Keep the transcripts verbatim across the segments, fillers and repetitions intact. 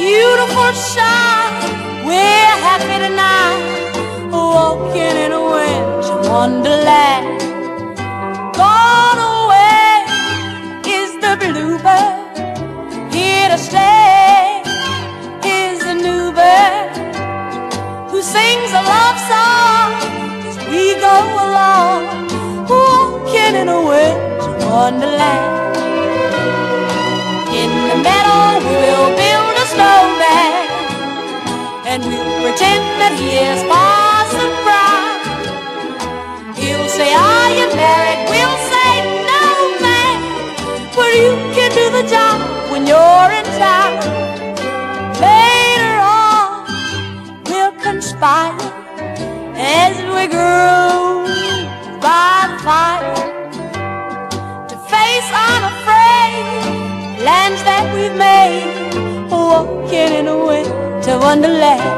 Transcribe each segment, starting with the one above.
beautiful shine. We're happy tonight, walking in a winter wonderland. Gone away is the bluebird, here to stay is the new bird, who sings a love song as we go along, walking in a winter wonderland. In the meadow we will build a snowman, and we'll pretend that he is Parson Brown. He'll say, are you married? We'll say, no, man, but you can do the job when you're in town. Later on we'll conspire as we grow by the fire to face unafraid lands that we've made, walking in a winter wonderland.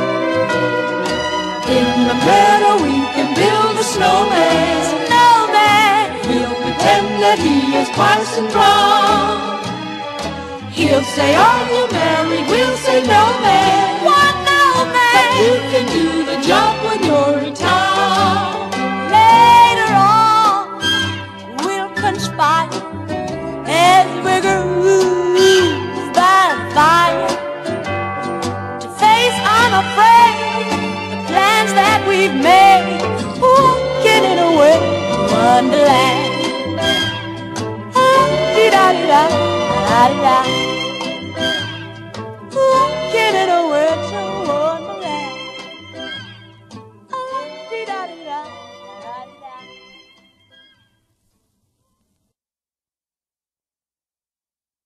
In the meadow we can build a snowman, snowman. We'll pretend that he is Parson Brown. He'll say, are you married? We'll say, no, man. What, no, man? But you can do the job when you're in town. Later on we'll conspire as we groove by the fire to face unafraid the plans that we've made, walking in a winter wonderland. Ah, dee da dee da, da dee da.